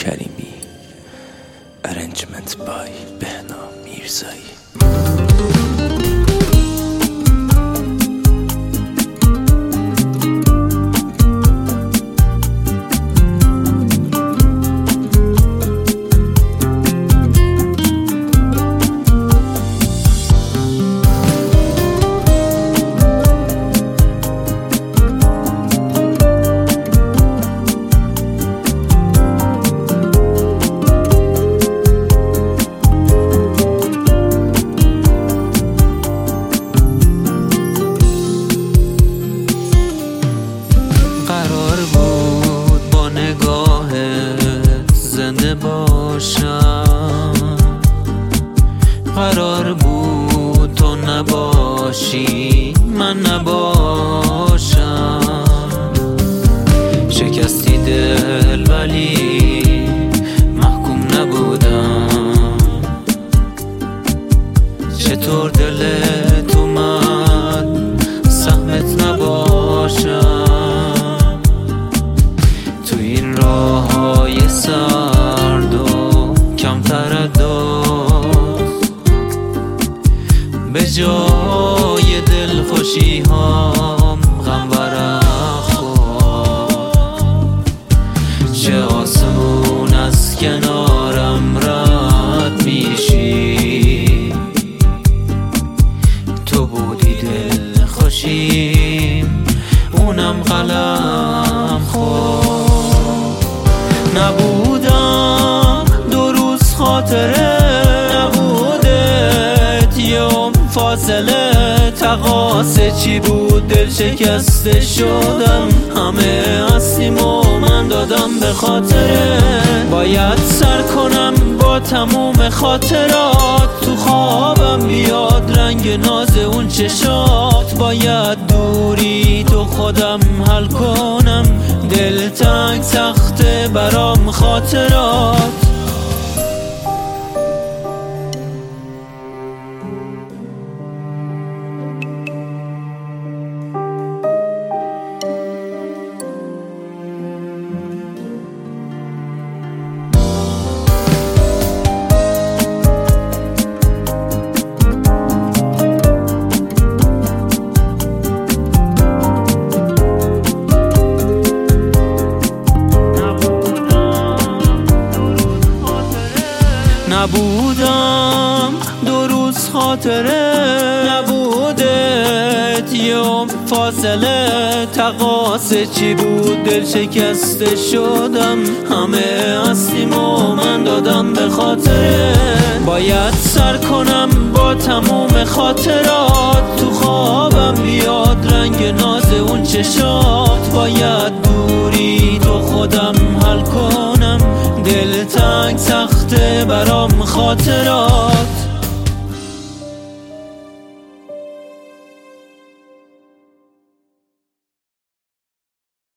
کریمی. Arrangement by بهنام میرزایی. قرار بود تو نباشی من نباشم، شکستی دل ولی محکوم نبودم. چطور دلت اومد سهمت نباشم، تو این راههای سرد و کم تردد به جای دل خوشی هام غم ورق خورد. چه آسون از کنارم رد میشی، تو بودی دل خوشیم اونم قلم خورد. نبودم 2 روز خاطره فاصله تقاصه چی بود، دل شکسته شدم. همه هستیم و من دادم به خاطره. باید سر کنم با تموم خاطرات، تو خوابم بیاد رنگ ناز اون چشات. باید دوری تو خودم حل کنم، دل تنگ سخته برام خاطرات. نبودم 2 روز خاطره نبودت، یوم فاصله تقاصه چی بود، دل شکسته شدم. همه هستیم و من دادم به خاطره. باید سر کنم با تموم خاطرات، تو خوابم بیاد رنگ ناز اون چشات. باید دوری تو خودم حل کنم، دل تنگ سخته برام خاطرات.